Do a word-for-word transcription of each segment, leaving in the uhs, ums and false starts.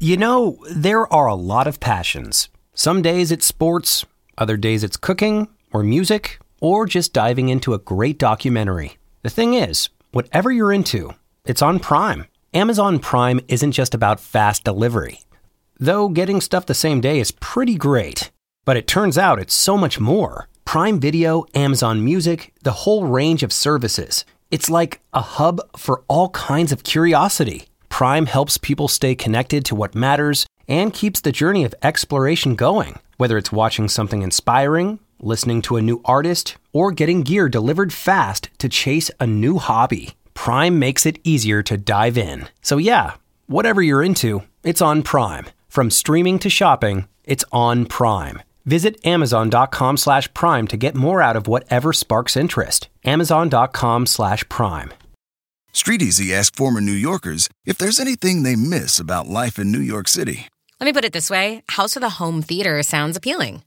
You know, there are a lot of passions. Some days it's sports, other days it's cooking or music, or just diving into a great documentary. The thing is, whatever you're into, it's on Prime. Amazon Prime isn't just about fast delivery. Though getting stuff the same day is pretty great. But it turns out it's so much more. Prime Video, Amazon Music, the whole range of services. It's like a hub for all kinds of curiosity. Prime helps people stay connected to what matters and keeps the journey of exploration going. Whether it's watching something inspiring, listening to a new artist, or getting gear delivered fast to chase a new hobby, Prime makes it easier to dive in. So yeah, whatever you're into, it's on Prime. From streaming to shopping, it's on Prime. Visit amazon.com slash prime to get more out of whatever sparks interest. Amazon.com slash prime. StreetEasy asked former New Yorkers if there's anything they miss about life in New York City. Let me put it this way. House of the Home Theater sounds appealing.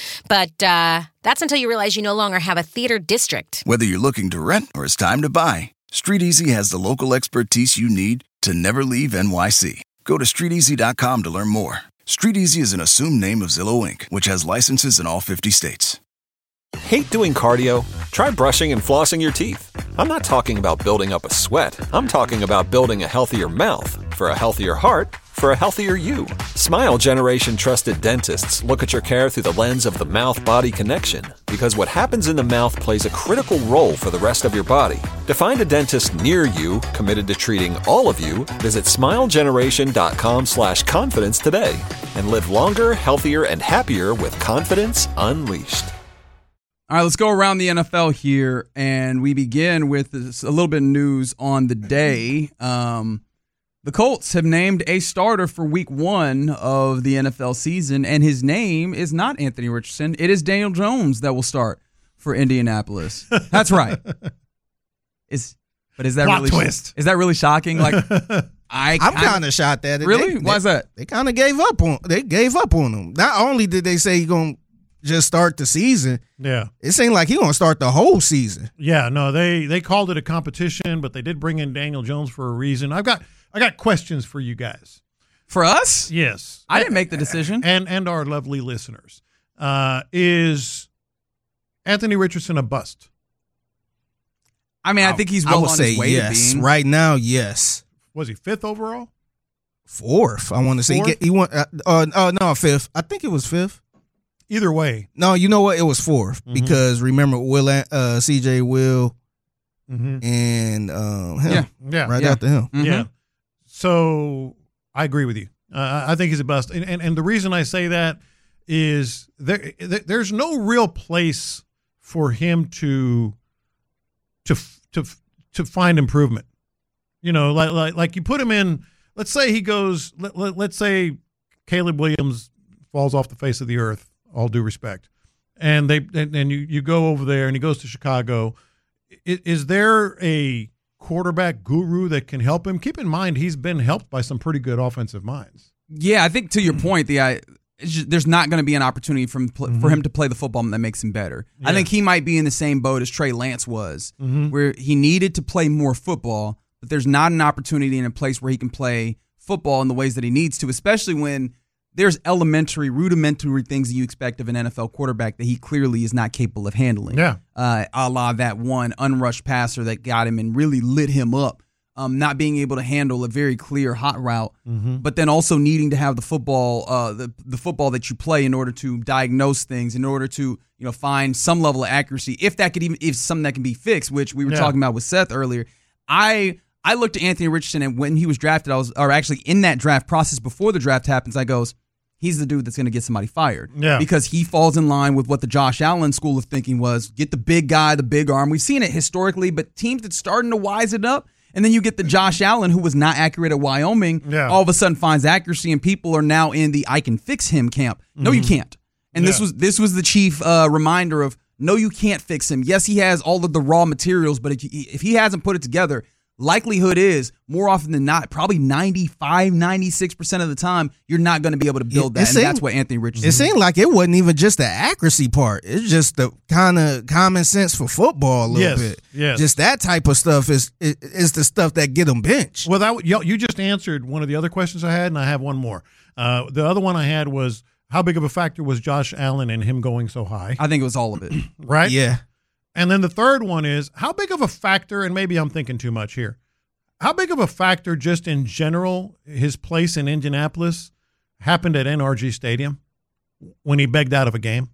But uh, that's until you realize you no longer have a theater district. Whether you're looking to rent or it's time to buy, StreetEasy has the local expertise you need to never leave N Y C. Go to street easy dot com to learn more. StreetEasy is an assumed name of Zillow Incorporated, which has licenses in all fifty states. Hate doing cardio? Try brushing and flossing your teeth. I'm not talking about building up a sweat. I'm talking about building a healthier mouth. For a healthier heart, for a healthier you. Smile Generation trusted dentists look at your care through the lens of the mouth-body connection, because what happens in the mouth plays a critical role for the rest of your body. To find a dentist near you committed to treating all of you, visit smilegeneration.com slash confidence today and live longer, healthier, and happier with confidence unleashed. All right, let's go around the N F L here, and we begin with this, a little bit of news on the day. Um, the Colts have named a starter for week one of the N F L season, and his name is not Anthony Richardson. It is Daniel Jones that will start for Indianapolis. That's right. Is but is that Plot really twist? Is that really shocking? Like, I, I'm kind of shocked at it. Really? They, Why is they, that? They kind of gave up on. They gave up on him. Not only did they say he's gonna just start the season, Yeah. it seemed like he's gonna start the whole season. Yeah, no, they they called it a competition, but they did bring in Daniel Jones for a reason. I've got I got questions for you guys. For us? Yes. I didn't make the decision. And and our lovely listeners. Uh, is Anthony Richardson a bust? I mean, I think he's well I would on say his way yes. to being. Right now, yes. Was he fifth overall? Fourth. I want to say he, Fourth? get, he went. Uh, uh, uh, no, fifth. I think it was fifth. Either way. No, you know what? It was fourth Mhm. because remember Will, uh, C J Will, Mm-hmm. and um, him Yeah. Yeah. right Yeah. after him. Mhm. Yeah. So I agree with you. Uh, I think he's a bust. And, and, and the reason I say that is there, there's no real place for him to to to to find improvement. You know, like like, like you put him in, let's say he goes, let, let, let's say Caleb Williams falls off the face of the earth, all due respect. And they and, and you, you go over there and he goes to Chicago. Is, is there a quarterback guru that can help him? Keep in mind, he's been helped by some pretty good offensive minds. Yeah, I think to your point, the I, it's just, there's not going to be an opportunity for him, Mm-hmm. for him to play the football that makes him better. I Yeah. think he might be in the same boat as Trey Lance was, Mm-hmm. where he needed to play more football, but there's not an opportunity in a place where he can play football in the ways that he needs to, especially when there's elementary, rudimentary things that you expect of an N F L quarterback that he clearly is not capable of handling. Yeah. Uh, a la that one unrushed passer that got him and really lit him up. Um, not being able to handle a very clear hot route, Mm-hmm. but then also needing to have the football, uh, the the football that you play in order to diagnose things, in order to you know find some level of accuracy, if that could even if something that can be fixed, which we were Yeah. talking about with Seth earlier. I I looked at Anthony Richardson, and when he was drafted, I was or actually in that draft process before the draft happens, I goes, he's the dude that's going to get somebody fired. Yeah. Because he falls in line with what the Josh Allen school of thinking was, get the big guy, the big arm. We've seen it historically, but teams that's starting to wise it up, and then you get the Josh Allen who was not accurate at Wyoming, Yeah. all of a sudden finds accuracy, and people are now in the I can fix him camp. No, you can't. And this Yeah. was this was the chief uh, reminder of, no, you can't fix him. Yes, he has all of the raw materials, but if, if he hasn't put it together, likelihood is more often than not, probably ninety-five, ninety-six percent of the time, you're not going to be able to build that. It and seemed, that's what Anthony Richardson It seemed like it wasn't even just the accuracy part. It's just the kind of common sense for football a little yes, bit. Yes. Just that type of stuff is, is is the stuff that get them benched. Well, that you, you just answered one of the other questions I had, and I have one more. Uh, the other one I had was, how big of a factor was Josh Allen and him going so high? I think it was all of it. Right? Yeah. And then the third one is, how big of a factor, and maybe I'm thinking too much here, how big of a factor just in general his place in Indianapolis happened at N R G Stadium when he begged out of a game?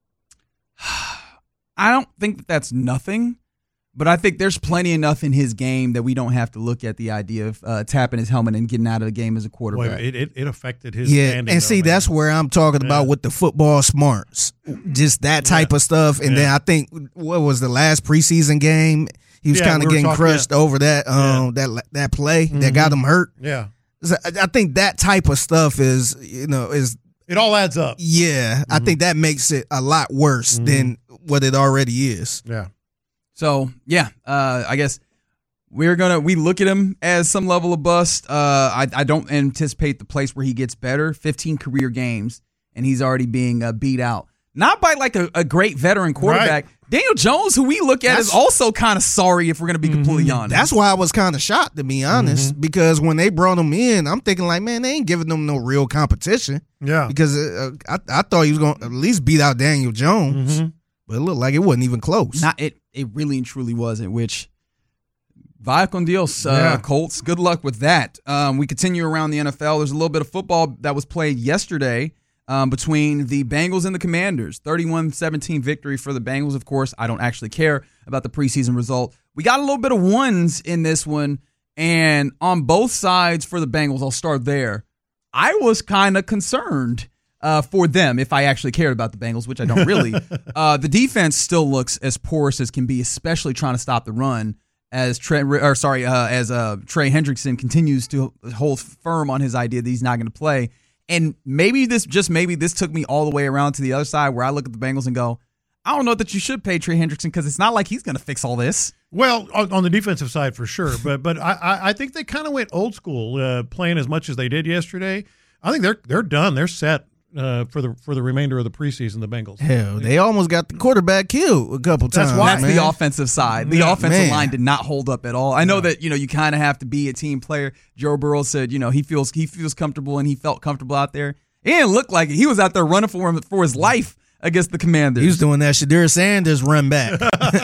I don't think that that's nothing, but I think there's plenty enough in his game that we don't have to look at the idea of uh, tapping his helmet and getting out of the game as a quarterback. Boy, it, it, it affected his Yeah, standing. and see, though, that's where I'm talking Yeah. about with the football smarts, just that type Yeah. of stuff. And Yeah. then I think what was the last preseason game? He was Yeah, kind of we were getting talking- crushed yeah. over that um that that play that got him hurt. Yeah. So I I think that type of stuff is you know is It all adds up. yeah. I think that makes it a lot worse than what it already is. Yeah. So yeah, uh, I guess we're gonna we look at him as some level of bust. Uh, I I don't anticipate the place where he gets better. fifteen career games, and he's already being uh, beat out. Not by like a, a great veteran quarterback. Right. Daniel Jones, who we look at, That's- is also kind of sorry if we're gonna be completely honest. That's why I was kind of shocked, to be honest, because when they brought him in, I'm thinking like, man, they ain't giving them no real competition. Yeah. Because uh, I I thought he was going to at least beat out Daniel Jones, Mhm. but it looked like it wasn't even close. Not it. It really and truly wasn't. Which, vaya con Dios, uh, Yeah. Colts. Good luck with that. Um, we continue around the N F L. There's a little bit of football that was played yesterday um, between the Bengals and the Commanders. thirty-one seventeen victory for the Bengals. Of course, I don't actually care about the preseason result. We got a little bit of ones in this one, and on both sides for the Bengals. I'll start there. I was kind of concerned. Uh, for them, if I actually cared about the Bengals, which I don't really, uh, the defense still looks as porous as can be, especially trying to stop the run. As Trey, or sorry, uh, as uh, Trey Hendrickson continues to hold firm on his idea that he's not going to play, and maybe this, just maybe this took me all the way around to the other side, where I look at the Bengals and go, I don't know that you should pay Trey Hendrickson because it's not like he's going to fix all this. Well, on, on the defensive side for sure, but but I I, I think they kind of went old school, uh, playing as much as they did yesterday. I think they're they're done. They're set. Uh, for the for the remainder of the preseason, the Bengals. Hell, they almost got the quarterback killed a couple That's times. why. That's man. the offensive side. The Yeah, offensive man. line did not hold up at all. I know that, you know, you kind of have to be a team player. Joe Burrow said, you know, he feels he feels comfortable and he felt comfortable out there. It didn't look like it. He was out there running for him for his life against the Commanders. He was doing that Shadir Sanders run back.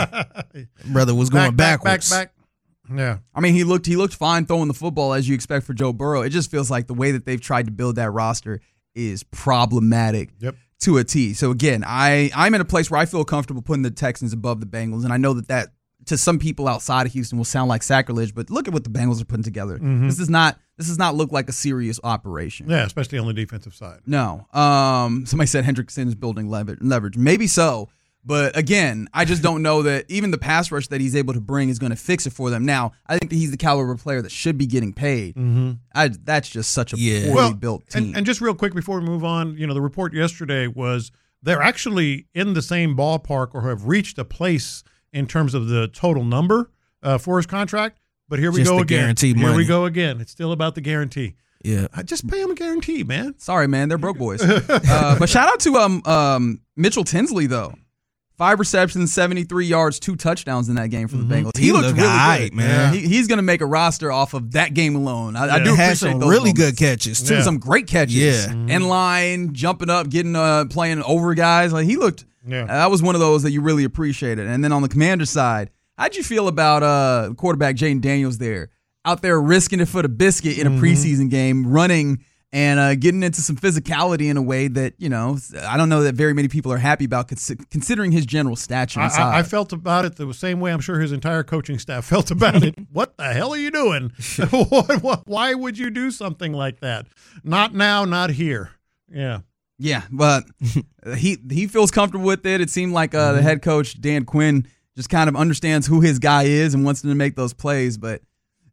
Brother was going back, back, backwards. back, back. Yeah. I mean, he looked he looked fine throwing the football as you expect for Joe Burrow. It just feels like the way that they've tried to build that roster is problematic Yep. to a T. So again, I I'm in a place where I feel comfortable putting the Texans above the Bengals, and I know that that to some people outside of Houston will sound like sacrilege, but look at what the Bengals are putting together. This does not this does not look like a serious operation. Yeah, especially on the defensive side. No. Um. Somebody said Hendrickson is building lever- leverage. Maybe so. But again, I just don't know that even the pass rush that he's able to bring is going to fix it for them. Now, I think that he's the caliber of player that should be getting paid. Mm-hmm. I, that's just such a Yeah. poorly Well, built team. and, and just real quick before we move on, you know, the report yesterday was they're actually in the same ballpark or have reached a place in terms of the total number uh, for his contract. But here we Just go the again. guaranteed Here we money. go again. It's still about the guarantee. Yeah. I just pay him a guarantee, man. Sorry, man, they're broke boys. uh, but shout out to um um Mitchell Tinsley though. Five receptions, seventy-three yards, two touchdowns in that game for the Bengals. He, He looked looked really aight, good, man. He, he's going to make a roster off of that game alone. I, I Yeah. do Had appreciate some those really moments. good catches too. Yeah. Some great catches. Yeah. In line, jumping up, getting uh playing over guys. Like he looked Yeah. that was one of those that you really appreciated. And then on the Commander side, how'd you feel about uh quarterback Jaden Daniels there? Out there risking it for the biscuit in a preseason game, running and uh, getting into some physicality in a way that, you know, I don't know that very many people are happy about cons- considering his general stature I, and size. I, I felt about it the same way I'm sure his entire coaching staff felt about it. What the hell are you doing? what, what, why would you do something like that? Not now, not here. Yeah. Yeah, but he he feels comfortable with it. It seemed like uh, the head coach, Dan Quinn, just kind of understands who his guy is and wants him to make those plays. But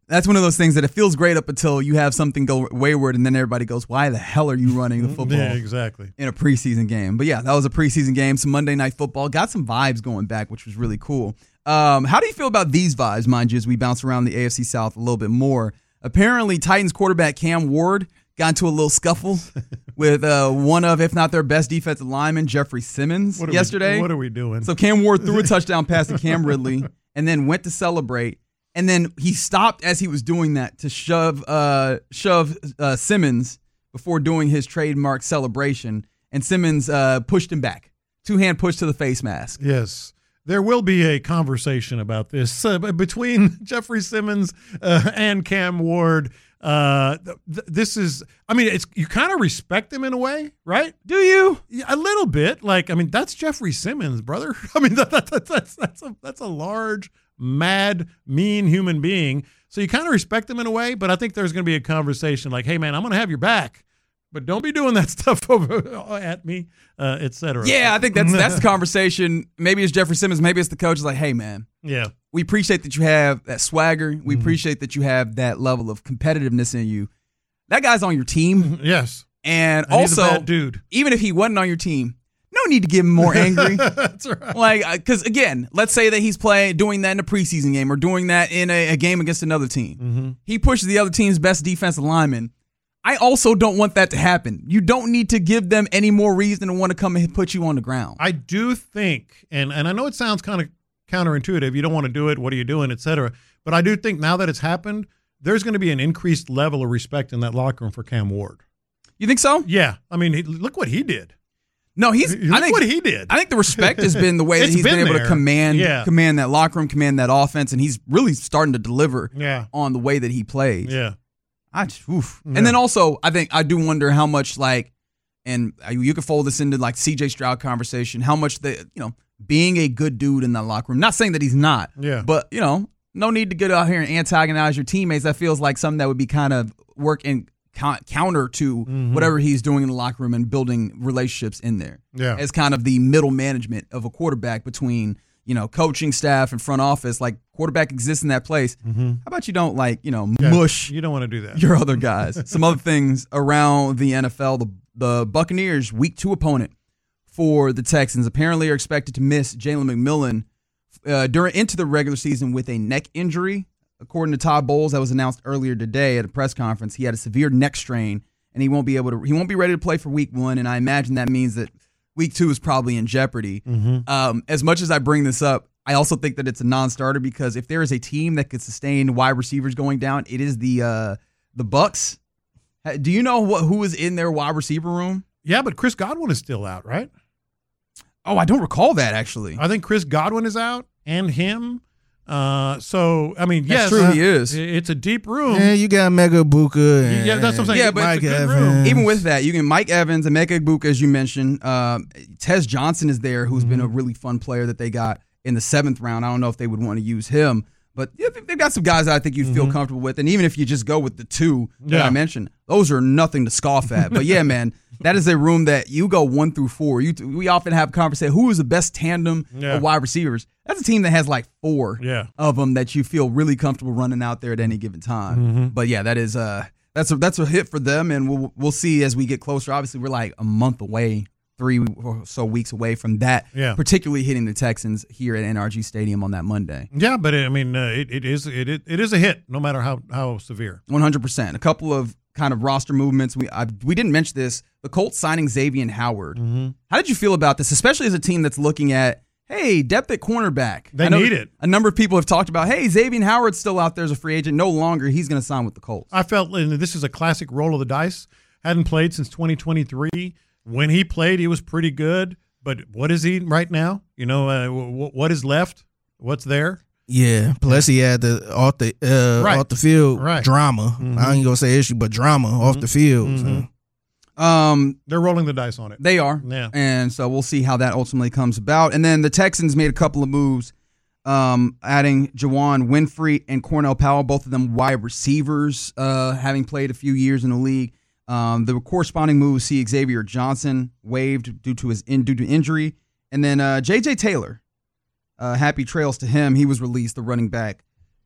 That's one of those things that it feels great up until you have something go wayward, and then everybody goes, why the hell are you running the football Yeah, exactly. in a preseason game? But yeah, that was a preseason game, some Monday Night Football. Got some vibes going back, which was really cool. Um, how do you feel about these vibes, mind you, as we bounce around the A F C South a little bit more? Apparently, Titans quarterback Cam Ward got into a little scuffle with uh, one of, if not their best defensive lineman, Jeffrey Simmons, What are yesterday. We, what are we doing? So Cam Ward threw a touchdown pass to Cam Ridley and then went to celebrate. And then he stopped as he was doing that to shove uh, shove uh, Simmons before doing his trademark celebration. And Simmons uh, pushed him back. Two-hand push to the face mask. Yes. There will be a conversation about this uh, between Jeffrey Simmons uh, and Cam Ward. Uh, th- this is, I mean, it's you kind of respect him in a way, right? Do you? Yeah, a little bit. Like, I mean, that's Jeffrey Simmons, brother. I mean, that, that, that, that's that's a that's a large, mad, mean human being. So you kind of respect him in a way. But I think there's going to be a conversation like, hey, man, I'm going to have your back, but don't be doing that stuff over at me, uh, et cetera. Yeah, I think that's that's the conversation. Maybe it's Jeffrey Simmons. Maybe it's the coach. Is like, hey, man. Yeah. We appreciate that you have that swagger. We Mm-hmm. appreciate that you have that level of competitiveness in you. That guy's on your team. Yes. And, And he's a also, bad dude. even if he wasn't on your team, no need to get him more angry. That's right. Like, because again, let's say that he's playing, doing that in a preseason game or doing that in a, a game against another team. Mm-hmm. He pushes the other team's best defensive lineman. I also don't want that to happen. You don't need to give them any more reason to want to come and put you on the ground. I do think, and, and I know it sounds kind of counterintuitive. You don't want to do it. What are you doing, et cetera. But I do think now that it's happened, there's going to be an increased level of respect in that locker room for Cam Ward. You think so? Yeah. I mean, he, look what he did. No, he's. Look I think what he did. I think the respect has been the way that It's he's been, been able there. to command, Yeah. command that locker room, command that offense, and he's really starting to deliver Yeah. on the way that he plays. Yeah. I just, oof. Yeah. And then also, I think I do wonder how much like, and you could fold this into like C J Stroud conversation, how much the you know being a good dude in that locker room. Not saying that he's not, Yeah. but you know, no need to get out here and antagonize your teammates. That feels like something that would be kind of work in co- counter to Mhm. whatever he's doing in the locker room and building relationships in there. Yeah. As kind of the middle management of a quarterback between you know coaching staff and front office. Like quarterback exists in that place. Mm-hmm. How about you don't like you know Yeah. mush You don't want to do that. your other guys. Some other things around the N F L. The the Buccaneers week two opponent for the Texans apparently are expected to miss Jalen McMillan uh, during into the regular season with a neck injury. According to Todd Bowles, that was announced earlier today at a press conference. He had a severe neck strain and he won't be able to. He won't be ready to play for week one. And I imagine that means that week two is probably in jeopardy. Mm-hmm. Um, as much as I bring this up, I also think that it's a non-starter because if there is a team that could sustain wide receivers going down, it is the uh, the Bucs. Do you know what who is in their wide receiver room? Yeah, but Chris Godwin is still out, right? Oh, I don't recall that actually. I think Chris Godwin is out and him. Uh, so, I mean, yes. That's true, he is. It's a deep room. Yeah, you got Mega Buka. And Yeah, that's what I'm saying. Yeah, but Mike it's a good Evans. room. Even with that, you can Mike Evans and Emeka Egbuka, as you mentioned. Um, Tez Johnson is there, who's been a really fun player that they got in the seventh round. I don't know if they would want to use him, but yeah, they- they've got some guys that I think you'd feel comfortable with. And even if you just go with the two that Yeah. I mentioned, those are nothing to scoff at. But yeah, man, that is a room that you go one through four. You we often have a conversation, who is the best tandem Yeah. of wide receivers? That's a team that has like four Yeah. of them that you feel really comfortable running out there at any given time. Mm-hmm. But yeah, that is uh that's a that's a hit for them, and we'll we'll see as we get closer. Obviously, we're like a month away, three or so weeks away from that, Yeah. particularly hitting the Texans here at N R G Stadium on that Monday. Yeah, but I mean, uh, it, it is it, it it is a hit, no matter how, how severe. one hundred percent. A couple of kind of roster movements. We I, we didn't mention this. The Colts signing Xavier Howard. Mm-hmm. How did you feel about this, especially as a team that's looking at, hey, depth at cornerback? They I know need it. A number of people have talked about, hey, Xavier Howard's still out there as a free agent. No longer. He's going to sign with the Colts. I felt and this is a classic roll of the dice. Hadn't played since twenty twenty-three. When he played, he was pretty good. But what is he right now? You know, uh, w- what is left? What's there? Yeah. Plus he had the off the uh, Right. off the field Right. drama. Mhm. I ain't gonna say issue, but drama off the field. Mhm. So. Um, They're rolling the dice on it. They are. Yeah. And so we'll see how that ultimately comes about. And then the Texans made a couple of moves, um, adding Jawan Winfrey and Cornell Powell, both of them wide receivers, uh, having played a few years in the league. Um, the corresponding moves see Xavier Johnson waived due to his in, due to injury. And then uh, J J Taylor, uh, happy trails to him. He was released, the running back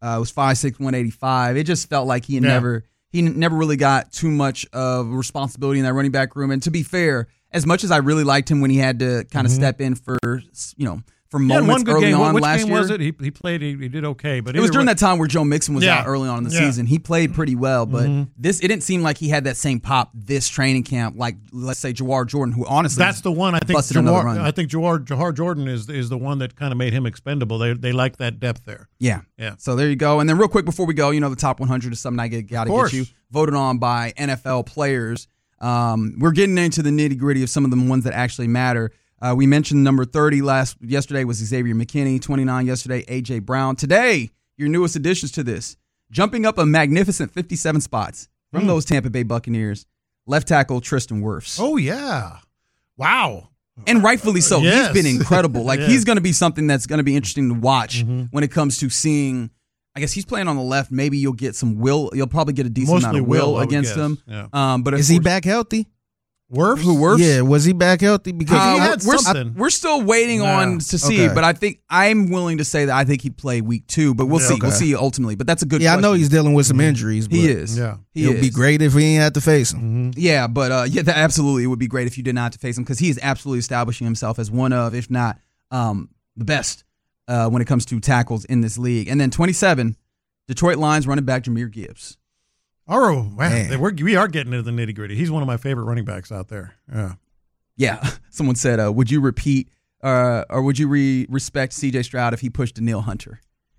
Uh, it was five six, one eighty-five. It just felt like he had Yeah. never he n- never really got too much of responsibility in that running back room. And to be fair, as much as I really liked him when he had to kind of Mhm. step in for, you know, for He had moments one good early game. on Which last game year. was it? He, he played. He, he did okay, but It was either during way- that time where Joe Mixon was Yeah. out early on in the Yeah. season. He played pretty well, but Mhm. this it didn't seem like he had that same pop this training camp, like let's say Jawar Jordan, who honestly That's the one I think. busted another Jawar, run. I think Jawar, Jawar Jordan is is the one that kind of made him expendable. They they like that depth there. Yeah. Yeah. So there you go. And then real quick before we go, you know, the top one hundred is something I get got to course. get you voted on by N F L players. Um, we're getting into the nitty gritty of some of the ones that actually matter. Uh, we mentioned number thirty last yesterday was Xavier McKinney, twenty-nine yesterday, A J Brown. Today, your newest additions to this, jumping up a magnificent fifty-seven spots from Mm. those Tampa Bay Buccaneers, left tackle Tristan Wirfs. Oh yeah, wow. And rightfully so. Yes. He's been incredible. Like Yeah. he's going to be something that's going to be interesting to watch Mhm. when it comes to seeing. I guess he's playing on the left. Maybe you'll get some will. You'll probably get a decent Mostly amount of will, will I would against guess. him. Yeah. Um, but of Is he course- back healthy? Wirfs? Who Wirfs? Yeah, was he back healthy? Because Uh, He we're, had we're, something. we're still waiting Yeah. on to see, Okay. but I think I'm willing to say that I think he'd play week two. But we'll Yeah. see. We'll Okay. see ultimately. But that's a good. yeah, I know question. he's dealing with some injuries. But He is. Yeah. He It would is. be great if we ain't had to face him. Mhm. Yeah, but uh, yeah, that absolutely it would be great if you did not have to face him because he is absolutely establishing himself as one of, if not um, the best uh, when it comes to tackles in this league. And then twenty-seven, Detroit Lions running back Jahmyr Gibbs. Oh man, Man. We're, we are getting into the nitty gritty. He's one of my favorite running backs out there. Yeah. Yeah, someone said, uh, "Would you repeat uh, or would you re- respect C J Stroud if he pushed Danielle Hunter?"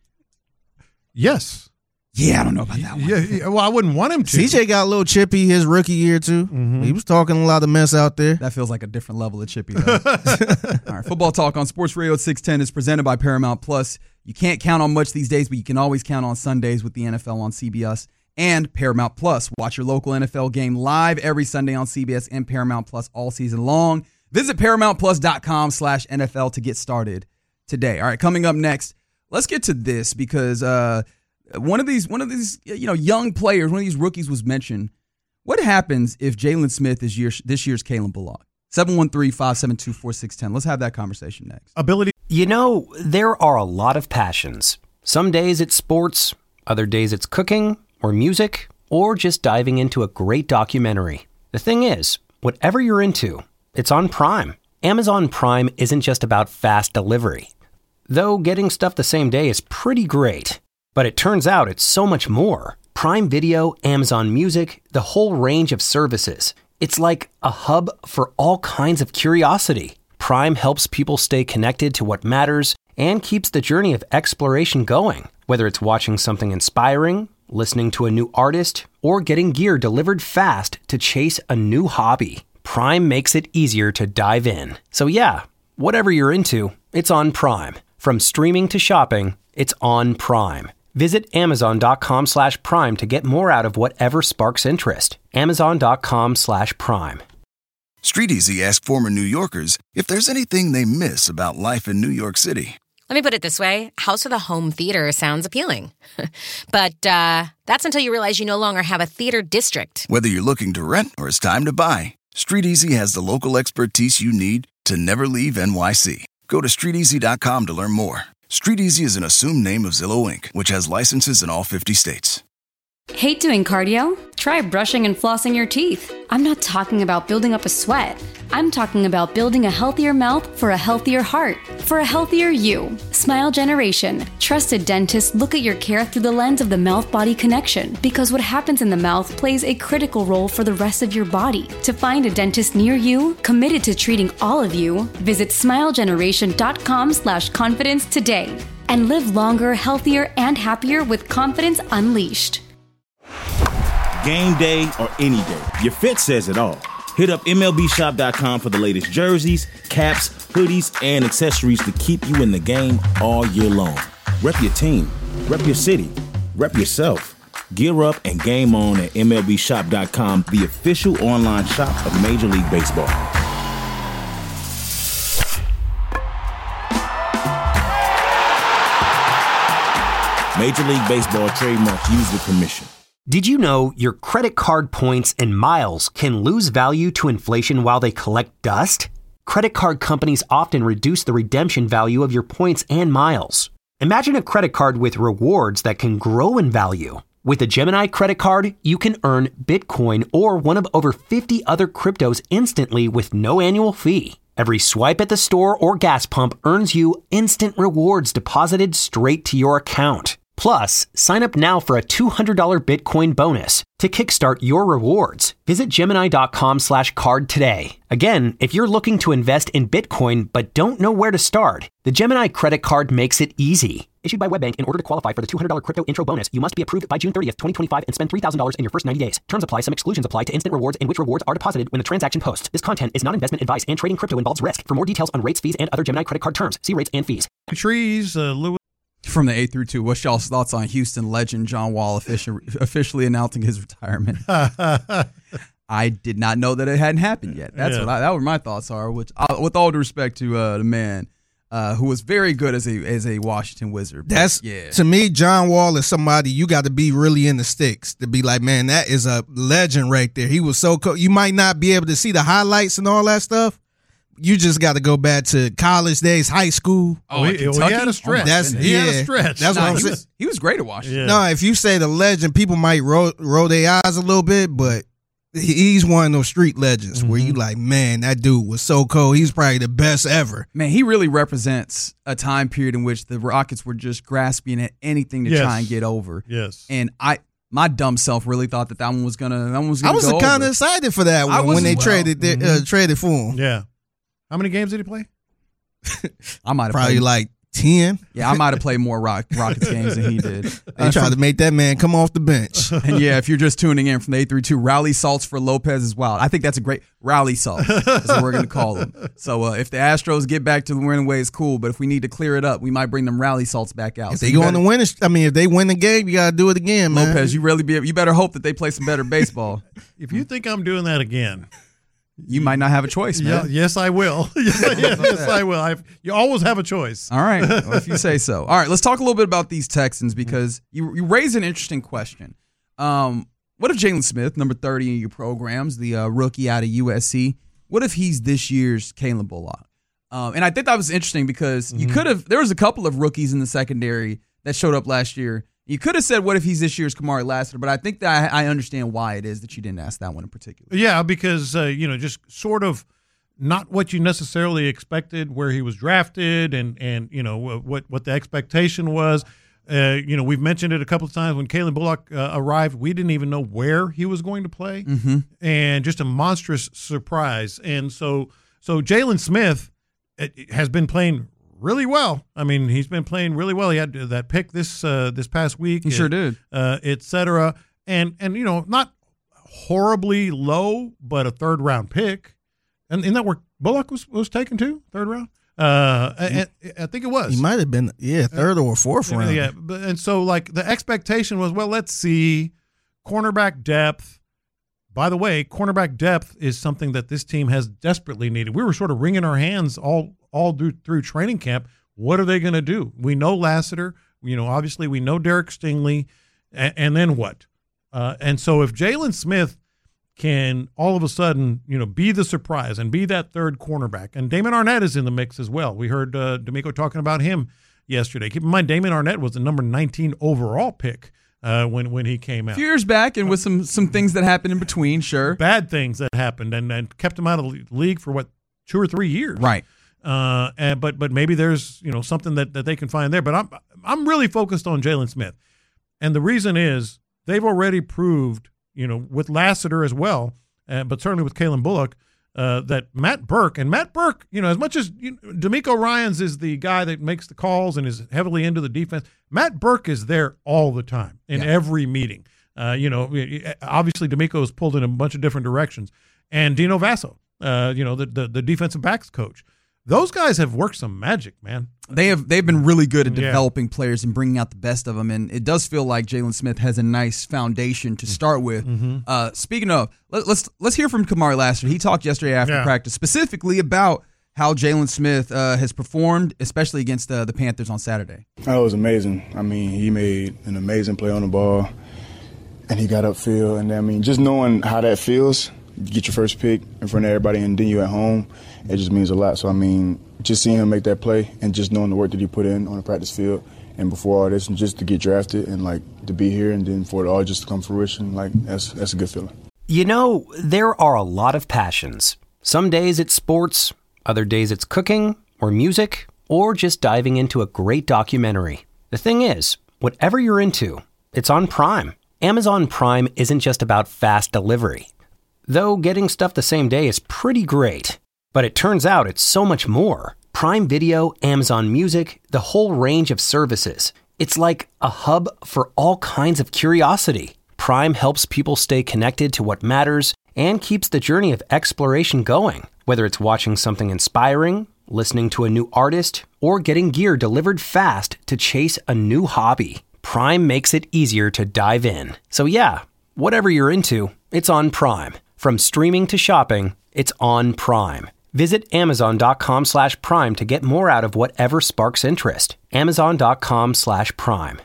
Yes. Yeah, I don't know about that one. Yeah, yeah. Well, I wouldn't want him to. C J got a little chippy his rookie year too. Mhm. He was talking a lot of mess out there. That feels like a different level of chippy, though. All right, Football Talk on Sports Radio six ten is presented by Paramount Plus. You can't count on much these days, but you can always count on Sundays with the N F L on C B S and Paramount Plus. Watch your local N F L game live every Sunday on C B S and Paramount Plus all season long. Visit ParamountPlus.com slash NFL to get started today. All right, coming up next, let's get to this because uh, one of these, one of these, you know, young players, one of these rookies was mentioned. What happens if Jalen Smith is year, this year's Kalen Balog? seven one three, five seven two, four six one zero. Let's have that conversation next. Ability. You know, there are a lot of passions. Some days it's sports, other days it's cooking or music, or just diving into a great documentary. The thing is, whatever you're into, it's on Prime. Amazon Prime isn't just about fast delivery. Though getting stuff the same day is pretty great. But it turns out it's so much more. Prime Video, Amazon Music, the whole range of services. It's like a hub for all kinds of curiosity. Prime helps people stay connected to what matters and keeps the journey of exploration going. Whether it's watching something inspiring, listening to a new artist, or getting gear delivered fast to chase a new hobby, Prime makes it easier to dive in. So yeah, whatever you're into, it's on Prime. From streaming to shopping, it's on Prime. Visit Amazon.com slash Prime to get more out of whatever sparks interest. Amazon.com slash Prime. StreetEasy asked former New Yorkers if there's anything they miss about life in New York City. Let me put it this way. House of the Home Theater sounds appealing. But uh, that's until you realize you no longer have a theater district. Whether you're looking to rent or it's time to buy, StreetEasy has the local expertise you need to never leave N Y C. Go to street easy dot com to learn more. StreetEasy is an assumed name of Zillow Incorporated, which has licenses in all fifty states. Hate doing cardio? Try brushing and flossing your teeth. I'm not talking about building up a sweat. I'm talking about building a healthier mouth for a healthier heart, for a healthier you. Smile Generation. Trusted dentists look at your care through the lens of the mouth-body connection because what happens in the mouth plays a critical role for the rest of your body. To find a dentist near you, committed to treating all of you, visit smilegeneration.com slash confidence today and live longer, healthier, and happier with confidence unleashed. Game day or any day, your fit says it all. Hit up M L B shop dot com for the latest jerseys, caps, hoodies, and accessories to keep you in the game all year long. Rep your team, rep your city, rep yourself. Gear up and game on at M L B shop dot com, the official online shop of Major League Baseball. Major League Baseball trademark used with permission. Did you know your credit card points and miles can lose value to inflation while they collect dust? Credit card companies often reduce the redemption value of your points and miles. Imagine a credit card with rewards that can grow in value. With a Gemini credit card, you can earn Bitcoin or one of over fifty other cryptos instantly with no annual fee. Every swipe at the store or gas pump earns you instant rewards deposited straight to your account. Plus, sign up now for a two hundred dollars Bitcoin bonus to kickstart your rewards. Visit Gemini.com slash card today. Again, if you're looking to invest in Bitcoin but don't know where to start, the Gemini credit card makes it easy. Issued by WebBank, in order to qualify for the two hundred dollars crypto intro bonus, you must be approved by June thirtieth, twenty twenty-five and spend three thousand dollars in your first ninety days. Terms apply. Some exclusions apply to instant rewards in which rewards are deposited when the transaction posts. This content is not investment advice and trading crypto involves risk. For more details on rates, fees, and other Gemini credit card terms, see rates and fees. Trees, uh, Louis. From the eight through two, what's y'all's thoughts on Houston legend John Wall officially, officially announcing his retirement? I did not know that it hadn't happened yet. That's yeah. what I, that were my thoughts are. Which, uh, with all due respect to uh, the man uh, who was very good as a as a Washington Wizard. But, That's yeah. To me, John Wall is somebody you got to be really in the sticks to be like, man, that is a legend right there. He was so cool. You might not be able to see the highlights and all that stuff. You just got to go back to college days, high school. Oh, he, well, he had a stretch. Oh, that's, he yeah, had a stretch. That's nah, what I'm he saying. was, he was great at Washington. Yeah. No, if you say the legend, people might roll, roll their eyes a little bit, but he's one of those street legends mm-hmm. where you like, man, that dude was so cool. He's probably the best ever. Man, he really represents a time period in which the Rockets were just grasping at anything to yes. try and get over. Yes. And I, my dumb self really thought that that one was gonna. That one was gonna I was go kind of over. excited for that one when they well. traded their, mm-hmm. uh, traded for him. Yeah. How many games did he play? I might have Probably played, like ten. Yeah, I might have played more Rock, Rockets games than he did. They tried to make that man come off the bench. And yeah, if you're just tuning in from the eight three two, rally salts for Lopez is wild. I think that's a great rally salt. That's what we're going to call them. So uh, if the Astros get back to the winning ways, cool. But if we need to clear it up, we might bring them rally salts back out. If so they go better, on the winning, I mean, if they win the game, you got to do it again, man. Lopez, you really be. You better hope that they play some better baseball. If you think I'm doing that again, you might not have a choice, man. Yeah, yes, I will. yes, yes, yes I will. I've, you always have a choice. All right, well, if you say so. All right, let's talk a little bit about these Texans because you you raise an interesting question. Um, what if Jalen Smith, number thirty in your programs, the uh, rookie out of U S C, what if he's this year's Kalen Bullock? Um, and I think that was interesting because mm-hmm. you could have. There was a couple of rookies in the secondary that showed up last year. You could have said, what if he's this year's Kamari Lassiter? But I think that I, I understand why it is that you didn't ask that one in particular. Yeah, because, uh, you know, just sort of not what you necessarily expected where he was drafted and, and you know, what, what the expectation was. Uh, you know, we've mentioned it a couple of times when Kalen Bullock uh, arrived. We didn't even know where he was going to play. Mm-hmm. And just a monstrous surprise. And so, so Jalen Smith has been playing really well. I mean, he's been playing really well. He had that pick this uh, this past week. He sure did. Uh, et cetera. And, and, you know, not horribly low, but a third round pick. And isn't that where Bullock was, was taken to, third round? Uh, I, I think it was. He might have been, yeah, third or fourth yeah, round. Yeah, but, and so, like, the expectation was, well, let's see, cornerback depth. By the way, cornerback depth is something that this team has desperately needed. We were sort of wringing our hands all all through, through training camp. What are they going to do? We know Lassiter. You know, obviously we know Derek Stingley. And, and then what? Uh, and so if Jalen Smith can all of a sudden, you know, be the surprise and be that third cornerback, and Damon Arnett is in the mix as well. We heard uh, D'Amico talking about him yesterday. Keep in mind, Damon Arnett was the number nineteen overall pick uh, when when he came out. A few years back, and with some some things that happened in between, sure. Bad things that happened and, and kept him out of the league for, what, two or three years. Right. Uh, and, but but maybe there's, you know, something that, that they can find there. But I'm I'm really focused on Jalen Smith. And the reason is they've already proved, you know, with Lassiter as well, uh, but certainly with Kalen Bullock, uh, that Matt Burke, and Matt Burke, you know, as much as you know, D'Amico Ryans is the guy that makes the calls and is heavily into the defense, Matt Burke is there all the time in yeah. every meeting. Uh, you know, obviously D'Amico is pulled in a bunch of different directions. And Dino Vasso, uh, you know, the, the, the defensive backs coach. Those guys have worked some magic, man. They have they've been really good at Yeah. developing players and bringing out the best of them, and it does feel like Jalen Smith has a nice foundation to start with. Mm-hmm. Uh, speaking of, let, let's let's hear from Kamari Lassiter. He talked yesterday after Yeah. practice specifically about how Jalen Smith uh, has performed, especially against uh, the Panthers on Saturday. Oh, it was amazing. I mean, he made an amazing play on the ball, and he got upfield. And I mean, just knowing how that feels, you get your first pick in front of everybody, and then you at home, it just means a lot. So, I mean, just seeing him make that play and just knowing the work that he put in on the practice field, And before all this, and just to get drafted and like to be here, and then for it all just to come to fruition, like that's that's a good feeling. You know, there are a lot of passions. Some days it's sports, other days it's cooking or music, or just diving into a great documentary. The thing is, whatever you're into, it's on Prime. Amazon Prime isn't just about fast delivery. Though getting stuff the same day is pretty great. But it turns out it's so much more. Prime Video, Amazon Music, the whole range of services. It's like a hub for all kinds of curiosity. Prime helps people stay connected to what matters and keeps the journey of exploration going. Whether it's watching something inspiring, listening to a new artist, or getting gear delivered fast to chase a new hobby, Prime makes it easier to dive in. So yeah, whatever you're into, it's on Prime. From streaming to shopping, it's on Prime. Visit amazon.com slash prime to get more out of whatever sparks interest. Amazon.com slash prime.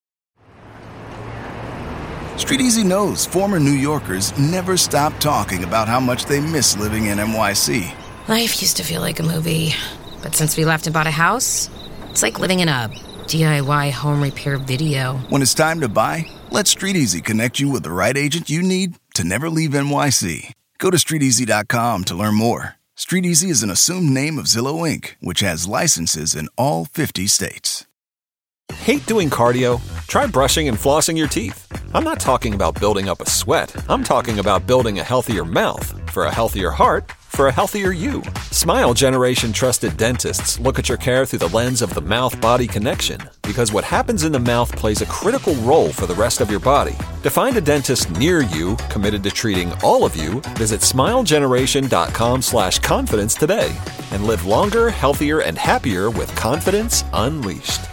StreetEasy knows former New Yorkers never stop talking about how much they miss living in N Y C. Life used to feel like a movie, but since we left and bought a house, it's like living in a D I Y home repair video. When it's time to buy, let StreetEasy connect you with the right agent you need to never leave N Y C. Go to street easy dot com to learn more. StreetEasy is an assumed name of Zillow Incorporated, which has licenses in all fifty states. Hate doing cardio? Try brushing and flossing your teeth. I'm not talking about building up a sweat. I'm talking about building a healthier mouth. For a healthier heart, for a healthier you. Smile Generation trusted dentists look at your care through the lens of the mouth-body connection, because what happens in the mouth plays a critical role for the rest of your body. To find a dentist near you committed to treating all of you, visit smile generation dot com slash confidence today and live longer, healthier, and happier with confidence unleashed.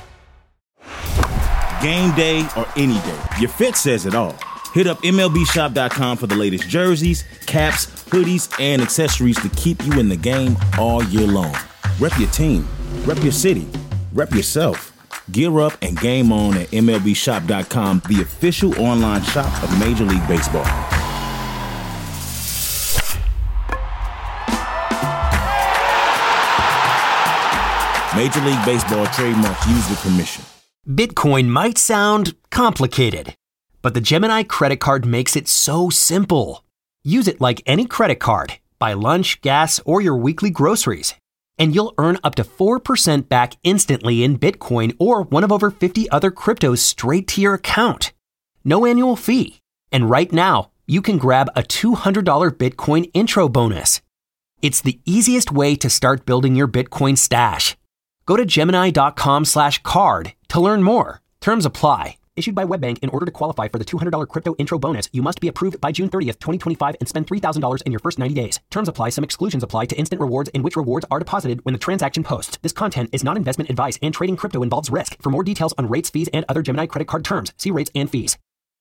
Game day or any day, your fit says it all. Hit up M L B shop dot com for the latest jerseys, caps, hoodies, and accessories to keep you in the game all year long. Rep your team, rep your city, rep yourself. Gear up and game on at M L B shop dot com, the official online shop of Major League Baseball. Major League Baseball trademark used with permission. Bitcoin might sound complicated, but the Gemini credit card makes it so simple. Use it like any credit card. Buy lunch, gas, or your weekly groceries, and you'll earn up to four percent back instantly in Bitcoin or one of over fifty other cryptos straight to your account. No annual fee. And right now, you can grab a two hundred dollars Bitcoin intro bonus. It's the easiest way to start building your Bitcoin stash. Go to Gemini.com slash card to learn more. Terms apply. Issued by WebBank. In order to qualify for the two hundred dollars crypto intro bonus, you must be approved by June thirtieth, twenty twenty-five and spend three thousand dollars in your first ninety days. Terms apply. Some exclusions apply to instant rewards in which rewards are deposited when the transaction posts. This content is not investment advice and trading crypto involves risk. For more details on rates, fees, and other Gemini credit card terms, see rates and fees.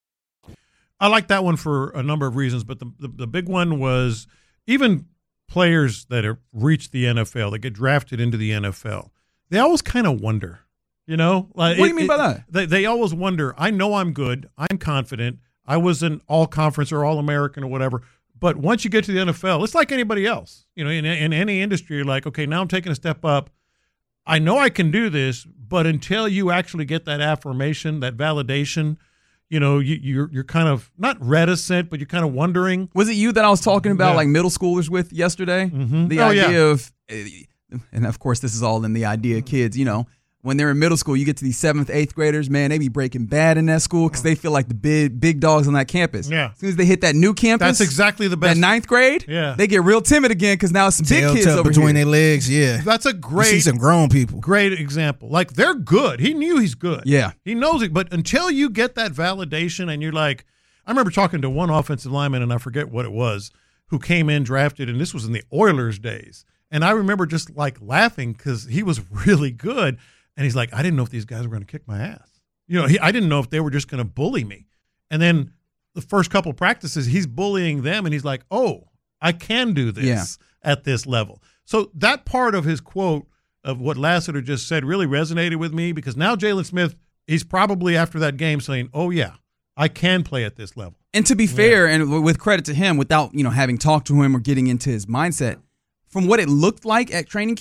I like that one for a number of reasons, but the, the, the big one was even players that have reached the N F L, that get drafted into the N F L, they always kind of wonder. You know, like what do it, you mean it, by that? They they always wonder. I know I'm good. I'm confident. I was an all conference or all American or whatever. But once you get to the N F L, it's like anybody else. You know, in in any industry, you're like, okay, now I'm taking a step up. I know I can do this, but until you actually get that affirmation, that validation, you know, you, you're you're kind of not reticent, but you're kind of wondering. Was it you that I was talking about, Yeah. like middle schoolers with yesterday? Mm-hmm. The Oh, idea yeah. of, and of course, this is all in the idea of kids, you know. When they're in middle school, you get to these seventh, eighth graders, man, they be breaking bad in that school because they feel like the big big dogs on that campus. Yeah. As soon as they hit that new campus, That's exactly the best. that ninth grade, Yeah. they get real timid again because now it's some big Tail kids tucked over between here. their legs, yeah. That's a You see great, some grown people. great example. Like, they're good. He knew he's good. Yeah. He knows it. But until you get that validation and you're like, I remember talking to one offensive lineman, and I forget what it was, who came in drafted, and this was in the Oilers days. And I remember just like laughing because he was really good. And he's like, I didn't know if these guys were going to kick my ass. You know, he, I didn't know if they were just going to bully me. And then the first couple practices, he's bullying them, and he's like, oh, I can do this Yeah. at this level. So that part of his quote of what Lassiter just said really resonated with me, because now Jalen Smith, he's probably after that game saying, oh, yeah, I can play at this level. And to be fair, and with credit to him, without you know having talked to him or getting into his mindset, from what it looked like at training camp,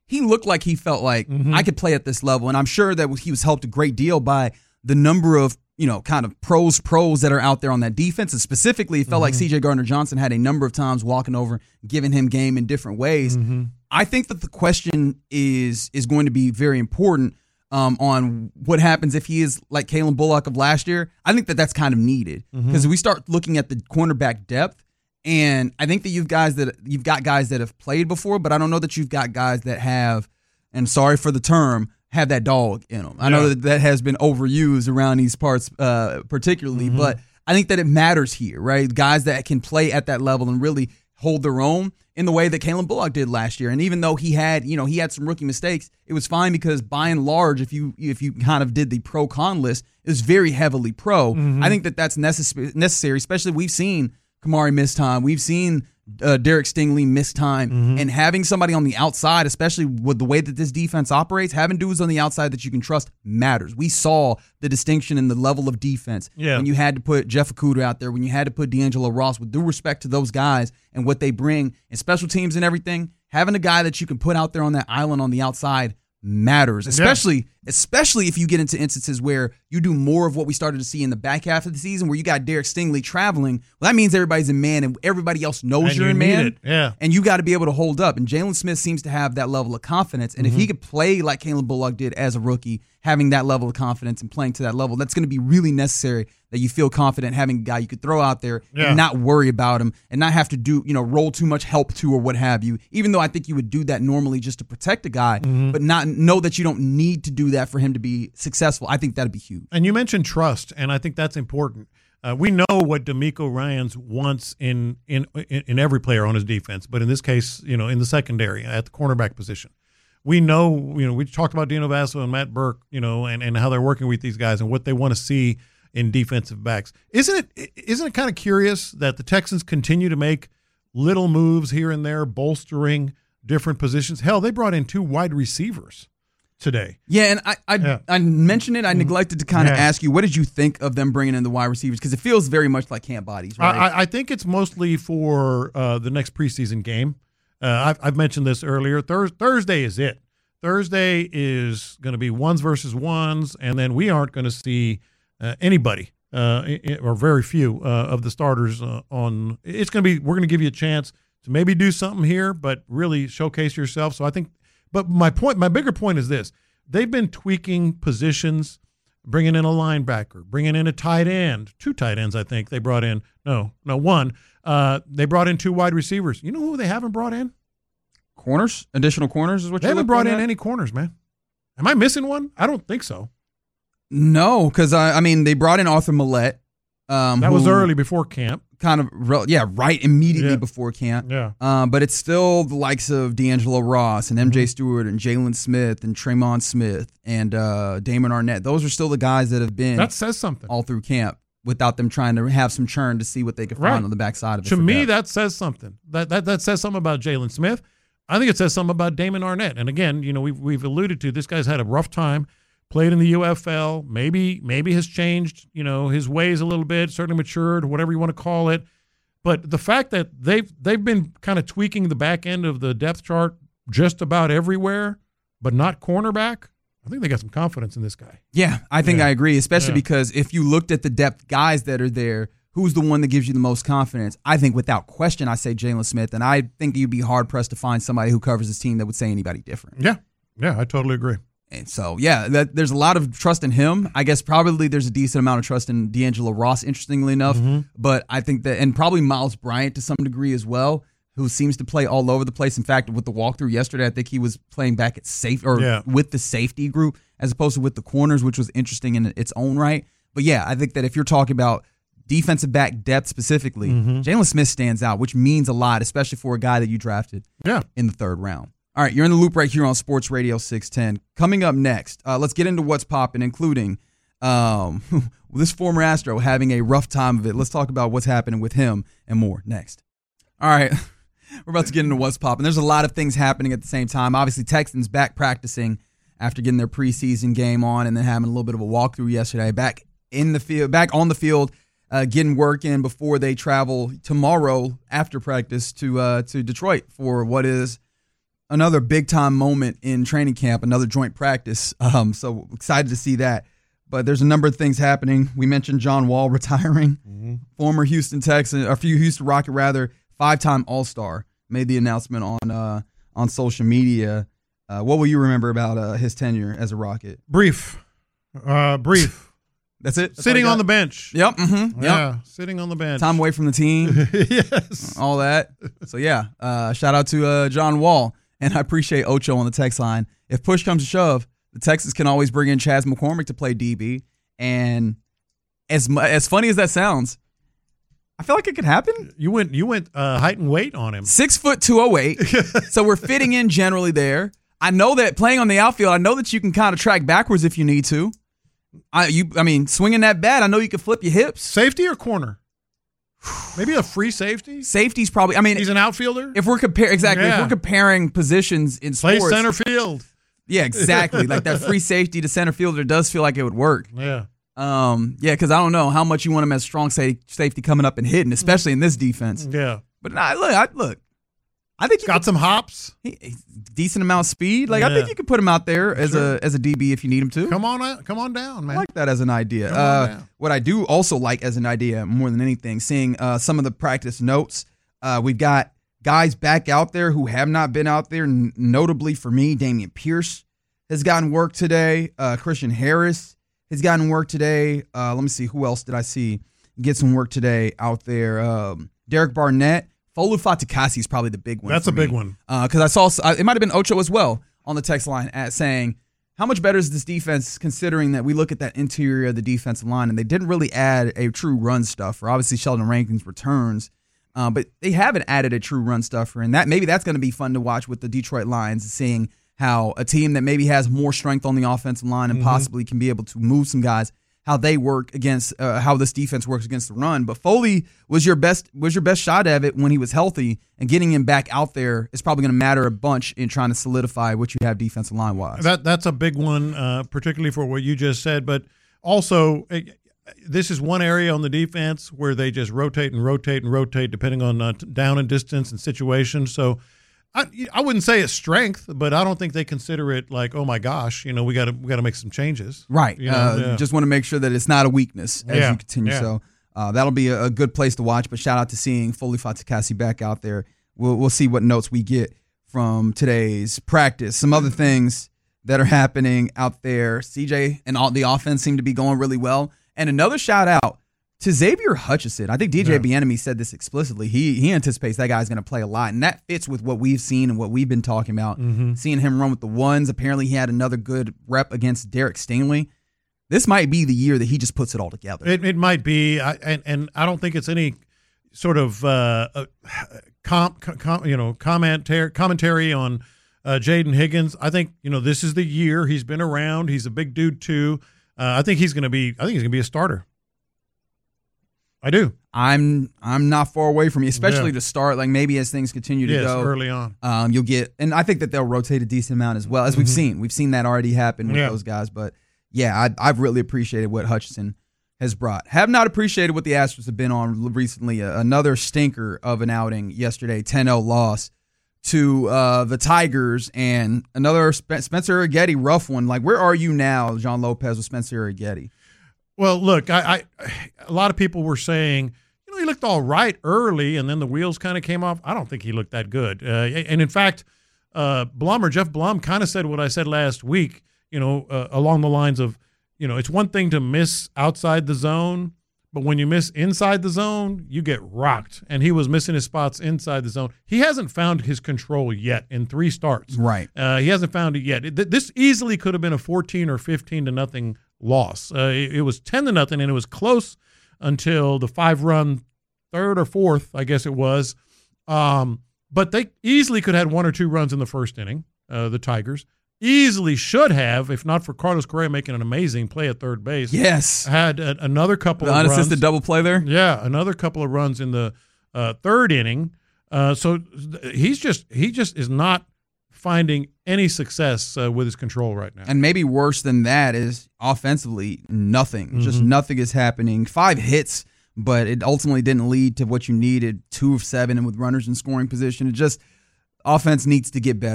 he looked like he felt like Mhm. I could play at this level. And I'm sure that he was helped a great deal by the number of, you know, kind of pros, pros that are out there on that defense. And specifically, it felt like Mhm. C J Gardner-Johnson had a number of times walking over, giving him game in different ways. Mhm. I think that the question is is going to be very important um, on what happens if he is like Kalen Bullock of last year. I think that that's kind of needed because Mhm. we start looking at the cornerback depth, and I think that you've guys that you've got guys that have played before, but I don't know that you've got guys that have, and sorry for the term, have that dog in them. I know Yeah. that that has been overused around these parts, uh, particularly, Mhm. but I think that it matters here, right? Guys that can play at that level and really hold their own in the way that Kalen Bullock did last year. And even though he had, you know, he had some rookie mistakes, it was fine because by and large, if you if you kind of did the pro con list, it was very heavily pro. Mhm. I think that that's necess- necessary, especially we've seen Kamari miss time, we've seen uh, Derek Stingley miss time, Mhm. and having somebody on the outside, especially with the way that this defense operates, having dudes on the outside that you can trust matters. We saw the distinction in the level of defense Yeah. when you had to put Jeff Okudah out there, when you had to put D'Angelo Ross, with due respect to those guys and what they bring in special teams and everything. Having a guy that you can put out there on that island on the outside matters, especially especially if you get into instances where you do more of what we started to see in the back half of the season, where you got Derek Stingley traveling. Well, that means everybody's in man and everybody else knows And you're you in need man. it, yeah. And you got to be able to hold up. And Jalen Smith seems to have that level of confidence. And Mhm. if he could play like Kalen Bullock did as a rookie, having that level of confidence and playing to that level, that's going to be really necessary, that you feel confident having a guy you could throw out there Yeah. and not worry about him and not have to do, you know, roll too much help to or what have you. Even though I think you would do that normally just to protect a guy, Mhm. but not know that you don't need to do that for him to be successful. I think that'd be huge. And you mentioned trust, and I think that's important. Uh, we know what D'Amico Ryans wants in, in in in every player on his defense, but in this case, you know, in the secondary at the cornerback position, we know, you know, we talked about Dino Vasso and Matt Burke, you know, and, and how they're working with these guys and what they want to see in defensive backs. Isn't it isn't it kind of curious that the Texans continue to make little moves here and there, bolstering different positions? Hell, they brought in two wide receivers today. Yeah, and I I, Yeah. I mentioned it. I neglected to kind of Yeah. ask you, what did you think of them bringing in the wide receivers? Because it feels very much like camp bodies, right? I, I- I think it's mostly for uh, the next preseason game. Uh, I've, I've mentioned this earlier. Thurs Thursday is it. Thursday is going to be ones versus ones, and then we aren't going to see uh, anybody uh, i- i- or very few uh, of the starters uh, on. It's going to be. We're going to give you a chance to maybe do something here, but really showcase yourself. So I think. But my point, my bigger point is this: they've been tweaking positions, bringing in a linebacker, bringing in a tight end, two tight ends. I think they brought in. No, no, one. Uh, they brought in two wide receivers. You know who they haven't brought in? Corners, additional corners is what They you're haven't looking brought in at? any corners, man. Am I missing one? I don't think so. No, because I, I mean they brought in Arthur Millette. Um, That was who early before camp. Kind of, re- yeah, right immediately Yeah. before camp. Yeah. Um, but it's still the likes of D'Angelo Ross and M J Mm-hmm. Stewart and Jalen Smith and Tremont Smith and uh, Damon Arnett. Those are still the guys that have been That says something. all through camp without them trying to have some churn to see what they could Right. find on the backside of it. To for me, depth. that says something. That that that says something about Jalen Smith. I think it says something about Damon Arnett. And again, you know, we've we've alluded to this guy's had a rough time. Played in the U F L. Maybe maybe has changed, you know, his ways a little bit. Certainly matured, whatever you want to call it. But the fact that they've they've been kind of tweaking the back end of the depth chart just about everywhere, but not cornerback. I think they got some confidence in this guy. Yeah, I think Yeah. I agree, especially Yeah. because if you looked at the depth guys that are there, who's the one that gives you the most confidence? I think without question, I say Jalen Smith, and I think you'd be hard pressed to find somebody who covers his team that would say anybody different. Yeah, yeah, I totally agree. And so, yeah, that, there's a lot of trust in him. I guess probably there's a decent amount of trust in D'Angelo Ross, interestingly enough. Mm-hmm. But I think that, and probably Miles Bryant to some degree as well, who seems to play all over the place. In fact, with the walkthrough yesterday, I think he was playing back at safe or Yeah. with the safety group as opposed to with the corners, which was interesting in its own right. But yeah, I think that if you're talking about defensive back depth specifically, Mhm. Jalen Smith stands out, which means a lot, especially for a guy that you drafted Yeah. in the third round. All right, you're in the loop right here on Sports Radio six ten. Coming up next, uh, let's get into what's popping, including um, this former Astro having a rough time of it. Let's talk about what's happening with him and more next. All right, we're about to get into what's popping. There's a lot of things happening at the same time. Obviously, Texans back practicing after getting their preseason game on and then having a little bit of a walkthrough yesterday. Back in the field, back on the field, uh, getting work in before they travel tomorrow after practice to uh, to Detroit for what is another big time moment in training camp, another joint practice. Um, so excited to see that. But there's a number of things happening. We mentioned John Wall retiring, mm-hmm. former Houston Texan, a few Houston Rocket rather, five-time All-Star, made the announcement on uh, on social media. Uh, what will you remember about uh, his tenure as a Rocket? Brief, uh, brief. That's it. That's sitting on the bench. Yep. Mm-hmm, yeah, yep. Sitting on the bench. Time away from the team. Yes. All that. So yeah, uh, shout out to uh, John Wall, and I appreciate Ocho on the text line. If push comes to shove, the Texans can always bring in Chaz McCormick to play D B, and as as funny as that sounds, I feel like it could happen. You went you went uh, height and weight on him. Six foot two oh eight. So we're fitting in generally there. I know that playing on the outfield, I know that you can kind of track backwards if you need to. I you I mean, swinging that bat, I know you can flip your hips. Safety or corner? Maybe a free safety? Safety's probably, I mean. He's an outfielder? If we're comparing, exactly, yeah. if we're comparing positions in Play sports. center field. Yeah, exactly. Like that free safety to center fielder does feel like it would work. Yeah. Um. Yeah, because I don't know how much you want him as strong safety coming up and hitting, especially in this defense. Yeah. But nah, look, I, look. I think got could, some hops. He, decent amount of speed. Like yeah. I think you could put him out there as sure. a as a D B if you need him to. Come on, out, come on down, man. I like that as an idea. Uh, what I do also like as an idea more than anything, seeing uh, some of the practice notes. Uh, we've got guys back out there who have not been out there. N- notably for me, Damian Pierce has gotten work today. Uh, Christian Harris has gotten work today. Uh, let me see, who else did I see get some work today out there? Um, Derek Barnett. Olu Fatukasi is probably the big one. That's a big one. Because uh, I saw, it might have been Ocho as well on the text line at saying, how much better is this defense considering that we look at that interior of the defensive line and they didn't really add a true run stuffer. Obviously, Sheldon Rankins returns, uh, but they haven't added a true run stuffer. And that maybe that's going to be fun to watch with the Detroit Lions, seeing how a team that maybe has more strength on the offensive line and mm-hmm. possibly can be able to move some guys, how they work against uh, how this defense works against the run. But Foley was your best was your best shot at it when he was healthy, and getting him back out there is probably going to matter a bunch in trying to solidify what you have defensive line wise. That that's a big one, uh, particularly for what you just said. But also, uh, this is one area on the defense where they just rotate and rotate and rotate depending on uh, down and distance and situation. So. I, I wouldn't say it's strength, but I don't think they consider it like, oh my gosh, you know, we got to we got to make some changes. Right. You know, uh, yeah. Just want to make sure that it's not a weakness as yeah. you continue. Yeah. So uh, that'll be a, a good place to watch. But shout out to seeing Foley Fatukasi back out there. We'll we'll see what notes we get from today's practice. Some other things that are happening out there. C J and all the offense seem to be going really well. And another shout out to Xavier Hutchinson. I think D J yeah. Bieniemy said this explicitly. He he anticipates that guy's going to play a lot, and that fits with what we've seen and what we've been talking about. Mm-hmm. Seeing him run with the ones. Apparently, he had another good rep against Derek Stingley. This might be the year that he just puts it all together. It, it might be, I, and and I don't think it's any sort of uh, uh, com, com, you know commentary commentary on uh, Jaden Higgins. I think you know this is the year. He's been around. He's a big dude too. Uh, I think he's going to be. I think he's going to be a starter. I do. I'm I'm not far away from you, especially yeah. to start. Like maybe as things continue to yes, go early on, um, you'll get, and I think that they'll rotate a decent amount as well, as we've mm-hmm. seen. We've seen that already happen with yeah. those guys. But yeah, I, I've really appreciated what Hutchinson has brought. Have not appreciated what the Astros have been on recently. Uh, another stinker of an outing yesterday, ten oh loss to uh, the Tigers, and another Sp- Spencer Arrighetti rough one. Like, where are you now, John Lopez, with Spencer Arrighetti? Well, look, I, I a lot of people were saying, you know, he looked all right early, and then the wheels kind of came off. I don't think he looked that good. Uh, and in fact, uh, Blum or Jeff Blum kind of said what I said last week, you know, uh, along the lines of, you know, it's one thing to miss outside the zone, but when you miss inside the zone, you get rocked. And he was missing his spots inside the zone. He hasn't found his control yet in three starts. Right. Uh, he hasn't found it yet. This easily could have been a fourteen or fifteen to nothing loss. Uh, it, it was ten to nothing, and it was close until the five-run third or fourth, I guess it was. Um, but they easily could have had one or two runs in the first inning, uh, the Tigers. Easily should have, if not for Carlos Correa making an amazing play at third base. Yes. Had a, another couple the of runs. The unassisted double play there? Yeah, another couple of runs in the uh, third inning. Uh, so he's just he just is not finding any success uh, with his control right now. And maybe worse than that is offensively, nothing. Mm-hmm. Just nothing is happening. Five hits, but it ultimately didn't lead to what you needed. Two of seven and with runners in scoring position. It just – offense needs to get better.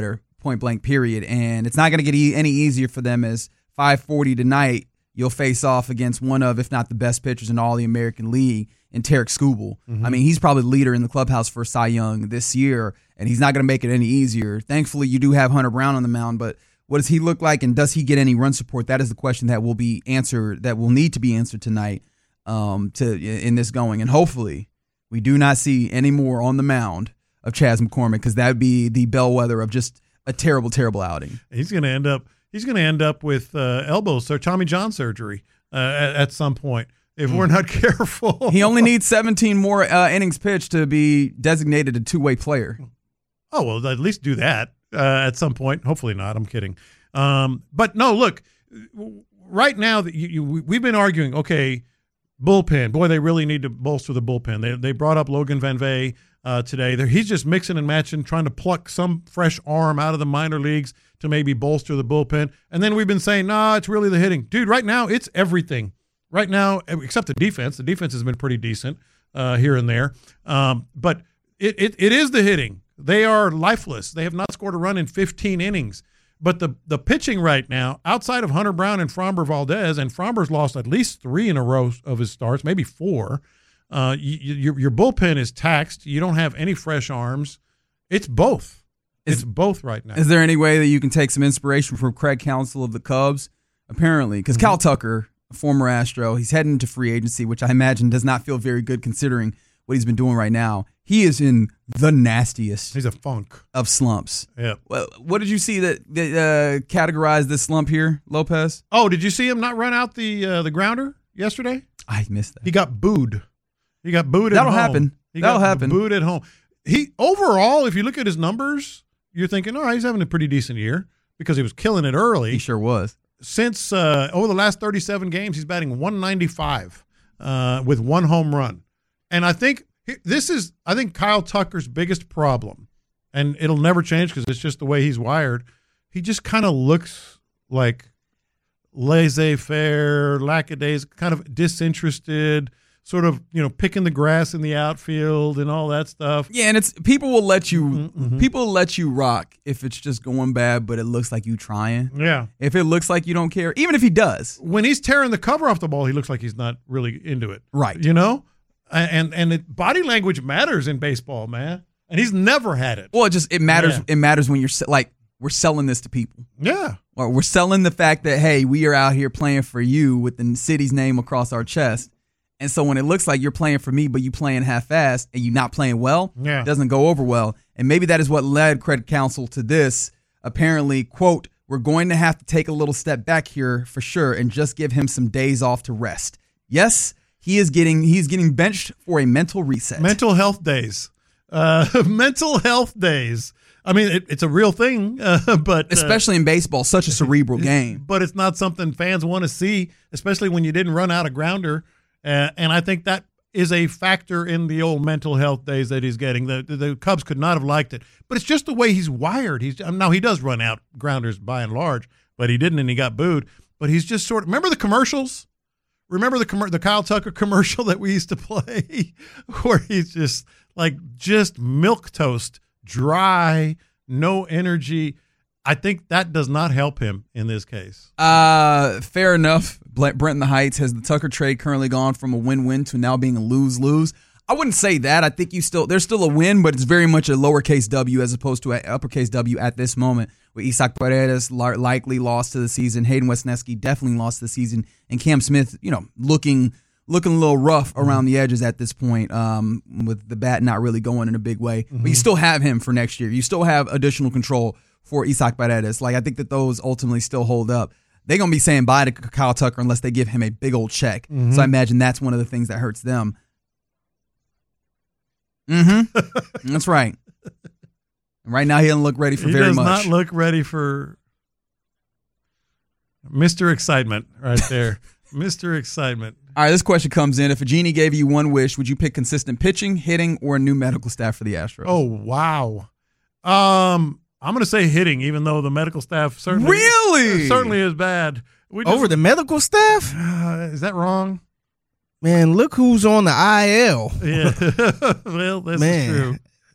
point blank period. And it's not going to get e- any easier for them as five forty tonight, you'll face off against one of, if not the best pitchers in all the American League, in Tarek Skubal. Mm-hmm. I mean, he's probably the leader in the clubhouse for Cy Young this year, and he's not going to make it any easier. Thankfully, you do have Hunter Brown on the mound, but what does he look like, and does he get any run support? That is the question that will be answered, that will need to be answered tonight um, to in this going. And hopefully, we do not see any more on the mound of Chas McCormick, because that would be the bellwether of just a terrible, terrible outing. He's going to end up. He's going to end up with uh, elbow or Tommy John surgery uh, at, at some point if mm. we're not careful. He only needs seventeen more uh, innings pitched to be designated a two-way player. Oh, well, at least do that uh, at some point. Hopefully not. I'm kidding. Um, but no, look, right now that you, you, we've been arguing. Okay, bullpen. Boy, they really need to bolster the bullpen. They they brought up Logan Van Vey uh, today. They're, he's just mixing and matching, trying to pluck some fresh arm out of the minor leagues to maybe bolster the bullpen. And then we've been saying, nah, it's really the hitting. Dude, right now it's everything. Right now, except the defense. The defense has been pretty decent uh, here and there. Um, but it, it it is the hitting. They are lifeless. They have not scored a run in fifteen innings. But the the pitching right now, outside of Hunter Brown and Framber Valdez, and Framber's lost at least three in a row of his starts, maybe four, uh, you, your, your bullpen is taxed. You don't have any fresh arms. It's both. It's is, both right now. Is there any way that you can take some inspiration from Craig Counsell of the Cubs? Apparently, because mm-hmm. Cal Tucker, a former Astro, he's heading into free agency, which I imagine does not feel very good considering what he's been doing right now. He is in the nastiest. He's a funk of slumps. Yeah. Well, what did you see that, that uh, categorized this slump here, Lopez? Oh, did you see him not run out the uh, the grounder yesterday? I missed that. He got booed. He got booed at That'll home. happen. He That'll got happen. Booed at home. He overall, if you look at his numbers, you're thinking, oh, he's having a pretty decent year because he was killing it early. He sure was. Since uh, over the last thirty-seven games, he's batting one ninety-five uh, with one home run. And I think this is, I think, Kyle Tucker's biggest problem, and it'll never change because it's just the way he's wired. He just kind of looks like laissez-faire, lackadaisical, kind of disinterested, sort of, you know, picking the grass in the outfield and all that stuff. Yeah, and it's people will let you mm-hmm, mm-hmm. people will let you rock if it's just going bad, but it looks like you trying. Yeah. If it looks like you don't care, even if he does. When he's tearing the cover off the ball, he looks like he's not really into it. Right. You know? And and it, body language matters in baseball, man. And he's never had it. Well, it just it matters. Yeah. It matters when you're like we're selling this to people. Yeah. Or we're selling the fact that hey, we are out here playing for you with the city's name across our chest. And so when it looks like you're playing for me, but you playing half-assed and you're not playing well, yeah. it doesn't go over well. And maybe that is what led Craig Counsell to this. Apparently, quote, we're going to have to take a little step back here for sure and just give him some days off to rest. Yes. He is getting he's getting benched for a mental reset. Mental health days. Uh, mental health days. I mean, it, it's a real thing, uh, but especially uh, in baseball, such a cerebral game. But it's not something fans want to see, especially when you didn't run out a grounder. Uh, and I think that is a factor in the old mental health days that he's getting. The, the the Cubs could not have liked it, but it's just the way he's wired. He's now he does run out grounders by and large, but he didn't, and he got booed. But he's just sort of remember the commercials. Remember the com- the Kyle Tucker commercial that we used to play where he's just like just milquetoast, dry, no energy. I think that does not help him in this case. Uh, fair enough. Brent in the Heights, has the Tucker trade currently gone from a win-win to now being a lose-lose? I wouldn't say that. I think you still there's still a win, but it's very much a lowercase W as opposed to an uppercase W at this moment. With Isaac Paredes likely lost to the season, Hayden Wesneski definitely lost to the season, and Cam Smith, you know, looking looking a little rough around the edges at this point, um, with the bat not really going in a big way. Mm-hmm. But you still have him for next year. You still have additional control for Isaac Paredes. Like I think that those ultimately still hold up. They're gonna be saying bye to Kyle Tucker unless they give him a big old check. Mm-hmm. So I imagine that's one of the things that hurts them. Mm-hmm. That's right. Right now, he doesn't look ready for he very much. He does not look ready for Mister Excitement right there. Mister Excitement. All right, this question comes in. If a genie gave you one wish, would you pick consistent pitching, hitting, or a new medical staff for the Astros? Oh, wow. Um, I'm going to say hitting, even though the medical staff certainly, really? uh, certainly is bad. We just, Over the medical staff? Uh, is that wrong? Man, look who's on the I L. Yeah. Well, this Man. is true.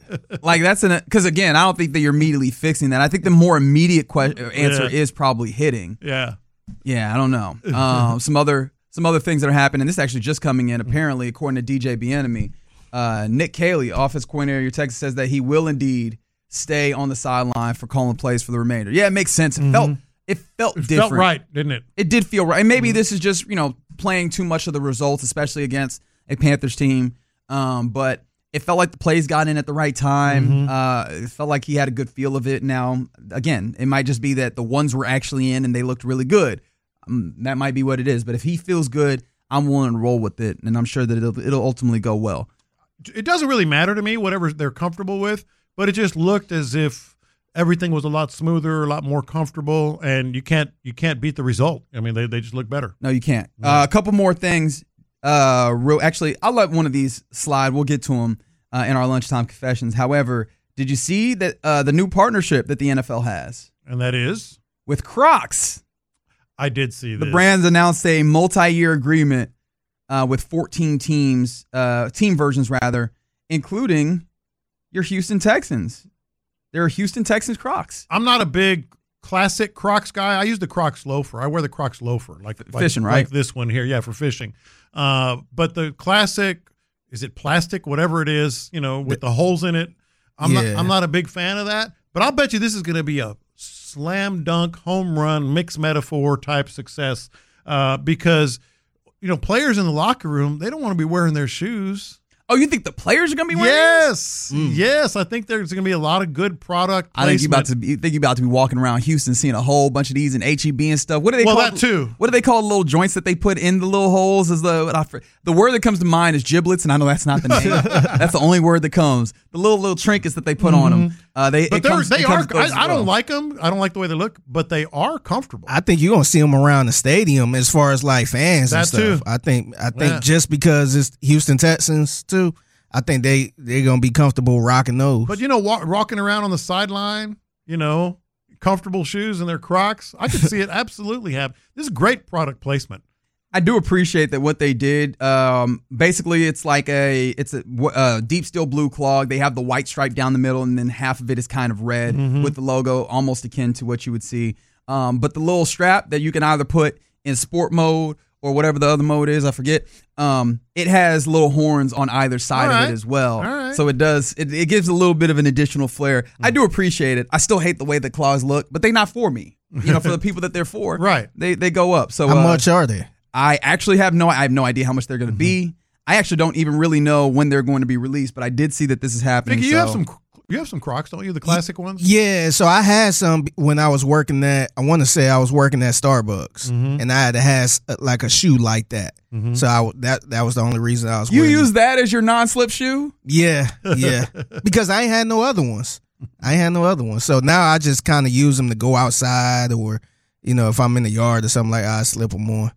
like that's an because again, I don't think that you're immediately fixing that. I think the more immediate question answer Yeah. is probably hitting. Yeah. Yeah, I don't know. Um, some other some other things that are happening. This is actually just coming in. Apparently, according to D J Bieniemy, uh, Nick Caley, offense coordinator of Texas, says that he will indeed stay on the sideline for calling plays for the remainder. Yeah, it makes sense. It mm-hmm. felt it felt it different. Felt right, didn't it? It did feel right. And maybe mm-hmm. this is just you know playing too much of the results, especially against a Panthers team. Um, but it felt like the plays got in at the right time. Mm-hmm. Uh, it felt like he had a good feel of it. Now, again, it might just be that the ones were actually in and they looked really good. Um, that might be what it is. But if he feels good, I'm willing to roll with it, and I'm sure that it'll, it'll ultimately go well. It doesn't really matter to me, whatever they're comfortable with, but it just looked as if everything was a lot smoother, a lot more comfortable, and you can't you can't beat the result. I mean, they, they just look better. No, you can't. Uh, a couple more things. Uh, real, actually, I'll let one of these slide. We'll get to them uh, in our lunchtime confessions. However, did you see that uh, the new partnership that the N F L has? And that is? With Crocs. I did see this. The brands announced a multi-year agreement uh, with fourteen teams, uh, team versions rather, including your Houston Texans. There are Houston Texans Crocs. I'm not a big classic Crocs guy. I use the Crocs loafer. I wear the Crocs loafer, like, like fishing, right? Like this one here, yeah, for fishing. Uh, but the classic, is it plastic, whatever it is, you know, with the holes in it. I'm yeah. not. I'm not a big fan of that. But I'll bet you this is going to be a slam dunk, home run, mixed metaphor type success uh, because, you know, players in the locker room, they don't want to be wearing their shoes. Oh, you think the players are going to be wearing Yes. Mm. Yes. I think there's going to be a lot of good product placement. I think you about to be, think you about to be walking around Houston seeing a whole bunch of these in H E B and stuff. What do they well, call that too. What do they call the little joints that they put in the little holes? Is the I, the word that comes to mind is giblets, and I know that's not the name. That's the only word that comes. The little little trinkets that they put mm-hmm. on them. Uh, they but it comes, they it are. comes I, I well. don't like them. I don't like the way they look, but they are comfortable. I think you're gonna see them around the stadium as far as like fans that and stuff. Too. I think. I think yeah. just because it's Houston Texans too. I think they, they're going to be comfortable rocking those. But, you know, walk, rocking around on the sideline, you know, comfortable shoes and their Crocs, I could see it absolutely happen. This is great product placement. I do appreciate that what they did. Um, basically, it's like a it's a, a deep steel blue clog. They have the white stripe down the middle, and then half of it is kind of red mm-hmm. with the logo, almost akin to what you would see. Um, but the little strap that you can either put in sport mode or whatever the other mode is, I forget. Um, it has little horns on either side right. of it as well. All right. So it does, it, it gives a little bit of an additional flair. Mm. I do appreciate it. I still hate the way the claws look, but they're not for me. You know, for the people that they're for, right? They they go up. So how uh, much are they? I actually have no, I have no idea how much they're going to mm-hmm. be. I actually don't even really know when they're going to be released, but I did see that this is happening. Vicky, you so. have some. You have some Crocs, don't you? The classic ones? Yeah, so I had some when I was working at, I want to say I was working at Starbucks, mm-hmm. and I had to have like a shoe like that. Mm-hmm. So I, that that was the only reason I was You wearing use it. that as your non-slip shoe? Yeah, yeah. Because I ain't had no other ones. I ain't had no other ones. So now I just kind of use them to go outside or, you know, if I'm in the yard or something like that, I slip them on.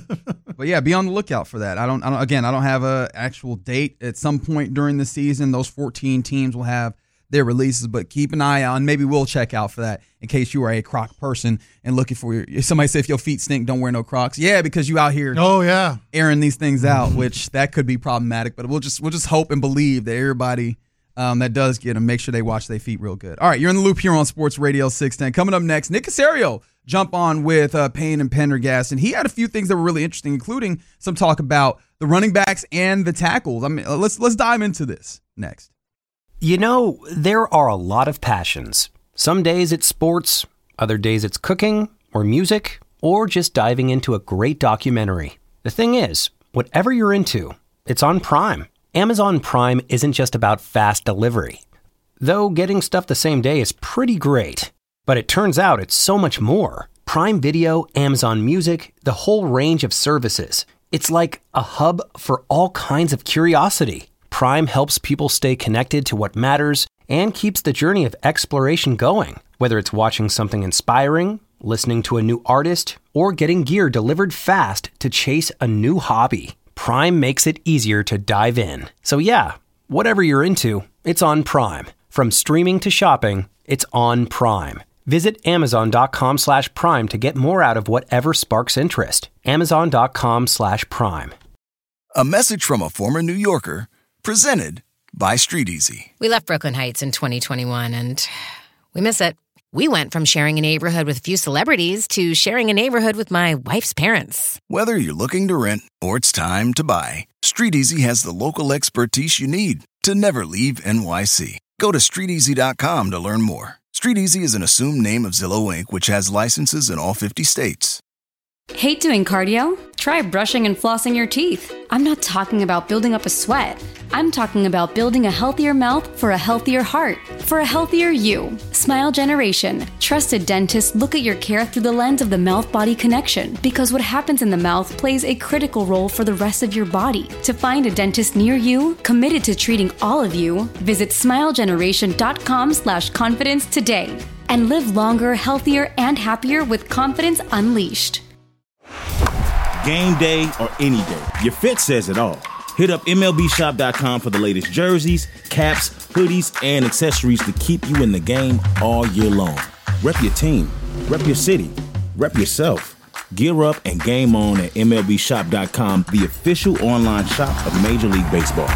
But yeah, be on the lookout for that. I don't, I don't again, I don't have a actual date. At some point during the season, those fourteen teams will have their releases, but keep an eye on. Maybe we'll check out for that in case you are a Croc person and looking for your. If somebody say if your feet stink, don't wear no Crocs. Yeah, because you out here. Oh yeah, airing these things out, which that could be problematic. But we'll just we'll just hope and believe that everybody um, that does get them, make sure they wash their feet real good. All right, you're in the loop here on Sports Radio six ten. Coming up next, Nick Caserio jump on with uh, Payne and Pendergast, and he had a few things that were really interesting, including some talk about the running backs and the tackles. I mean, let's let's dive into this next. You know, there are a lot of passions. Some days it's sports, other days it's cooking or music, or just diving into a great documentary. The thing is, whatever you're into, it's on Prime. Amazon Prime isn't just about fast delivery. Though getting stuff the same day is pretty great. But it turns out it's so much more. Prime Video, Amazon Music, the whole range of services. It's like a hub for all kinds of curiosity. Prime helps people stay connected to what matters and keeps the journey of exploration going. Whether it's watching something inspiring, listening to a new artist, or getting gear delivered fast to chase a new hobby, Prime makes it easier to dive in. So yeah, whatever you're into, it's on Prime. From streaming to shopping, it's on Prime. Visit Amazon.com slash Prime to get more out of whatever sparks interest. Amazon.com slash Prime. A message from a former New Yorker, presented by StreetEasy. We left Brooklyn Heights in twenty twenty-one, and we miss it. We went from sharing a neighborhood with a few celebrities to sharing a neighborhood with my wife's parents. Whether you're looking to rent or it's time to buy, StreetEasy has the local expertise you need to never leave N Y C. Go to street easy dot com to learn more. StreetEasy is an assumed name of Zillow Incorporated, which has licenses in all fifty states. Hate doing cardio? Try brushing and flossing your teeth. I'm not talking about building up a sweat. I'm talking about building a healthier mouth for a healthier heart, for a healthier you. Smile Generation. Trusted dentists look at your care through the lens of the mouth-body connection, because what happens in the mouth plays a critical role for the rest of your body. To find a dentist near you, committed to treating all of you, visit smile generation dot com slash confidence today. And live longer, healthier, and happier with confidence unleashed. Game day or any day, your fit says it all. Hit up M L B shop dot com for the latest jerseys, caps, hoodies, and accessories to keep you in the game all year long. Rep your team, rep your city, rep yourself. Gear up and game on at M L B shop dot com, the official online shop of Major League Baseball.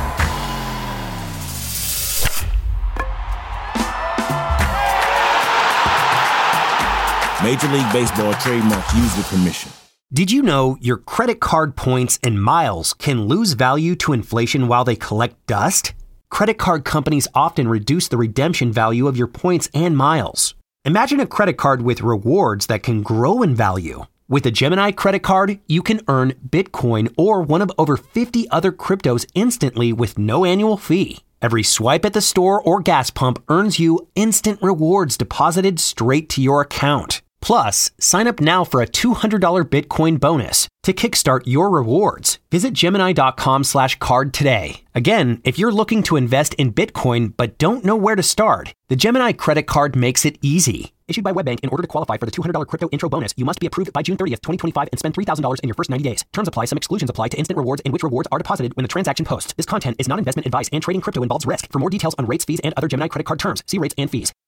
Major League Baseball trademark user permission. Did you know your credit card points and miles can lose value to inflation while they collect dust? Credit card companies often reduce the redemption value of your points and miles. Imagine a credit card with rewards that can grow in value. With a Gemini credit card, you can earn Bitcoin or one of over fifty other cryptos instantly with no annual fee. Every swipe at the store or gas pump earns you instant rewards deposited straight to your account. Plus, sign up now for a two hundred dollars Bitcoin bonus to kickstart your rewards. Visit Gemini dot com slash card today. Again, if you're looking to invest in Bitcoin but don't know where to start, the Gemini credit card makes it easy. Issued by WebBank, in order to qualify for the two hundred dollars crypto intro bonus, you must be approved by June thirtieth, twenty twenty-five and spend three thousand dollars in your first ninety days. Terms apply. Some exclusions apply to instant rewards, in which rewards are deposited when the transaction posts. This content is not investment advice, and trading crypto involves risk. For more details on rates, fees, and other Gemini credit card terms, see rates and fees.